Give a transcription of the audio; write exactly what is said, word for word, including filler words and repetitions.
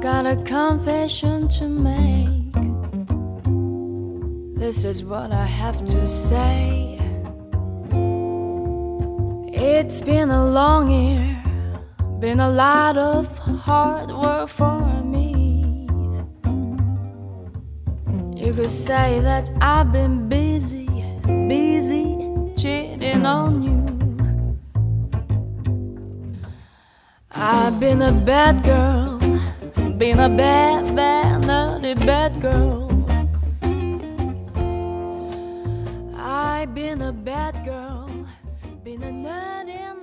got a confession to make. This is what I have to say. It's been a long year, been a lot of hard work for me. You could say that I've been busy, busy cheating on you. I've been a bad girl, been a bad, bad, naughty bad girl. I've been a bad girl, been a naughty